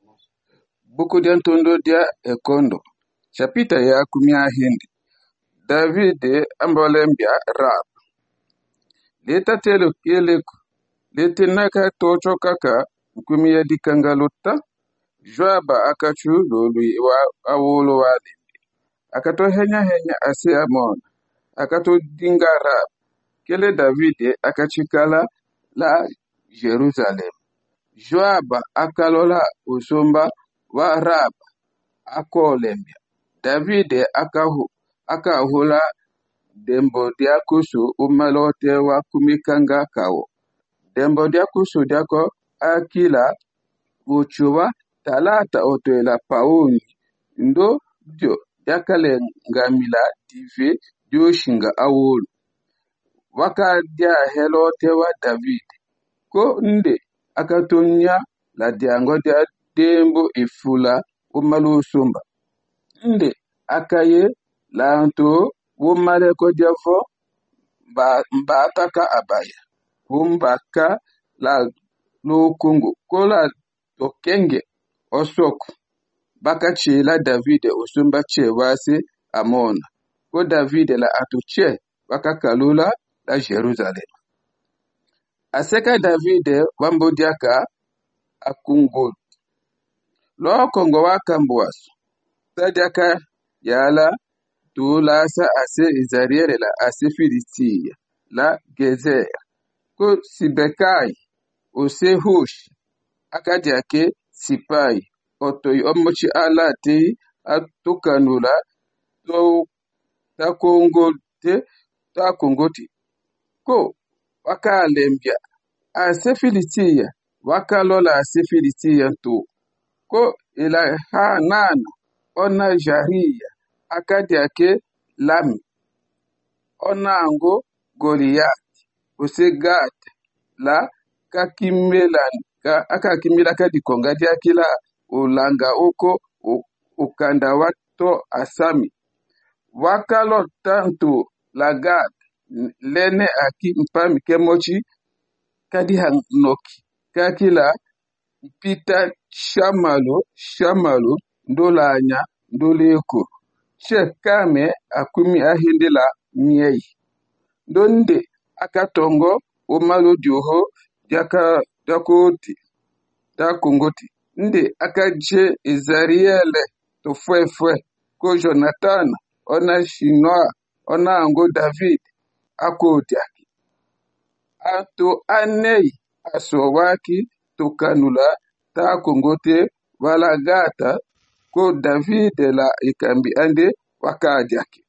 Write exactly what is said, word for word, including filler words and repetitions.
Buku dia ntondo dia ekondo. Chapita ya kumia hindi. David ambolembia rap. Leta telo keleku. Leta naka tocho kaka kumia di kangaluta. Joaba akachu lulu wa awolo wali. Akato henya henya ase amon. Akato dinga rap. Kele David akachikala la Jerusalem. Joaba akalola usumba wa rap akolembia. David akahu akahula dembo dia kusu umalote wa kumikanga kao. Dembo dia kusu diako akila uchuwa talata otoela pauni ndo dio diakale ngamila divi dioshinga awulu. Waka dia helote wa David ko nde akatonya la diango dia dembo ifula umalu sumba. Nde akaye lanto wumale ko diafo ba mbataka abaya wumbaka la lukungu kola tokenge osoku baka chela David usumba chewase amona ko David la atuche baka kalula la Jerusalem. Aseka David wambodiaka akungo lo kongo wakambuasu sadaka yala tulasa ase Izariere la ase Filistia la Gezer ko Sibekai ose Hush akadiake Sipai otoy omochi alati atukanula to takongote takongoti ko wakalembia ase Filistia wakalola ase Filistia to ko ila hanana ona Jaria akadiake Lami ona ango Goliath usegat la kakimelan ka akakimila kadikonga dia kila ulanga uko ukanda wato asami wakalo tantu lagat lene aki mpami kemochi kadi hanoki kakila pita shamalo shamalo ndolanya ndoleko chekame akumi ahindela nyei donde akatongo omalo dioho diaka dakoti dakongoti nde akaje Izariele to fwe ko Jonathan ona Shinoa ona ango David akodiaki ato anei asowaki tokanula ta kongote wala gata ko David la ikambi ande wakadiaki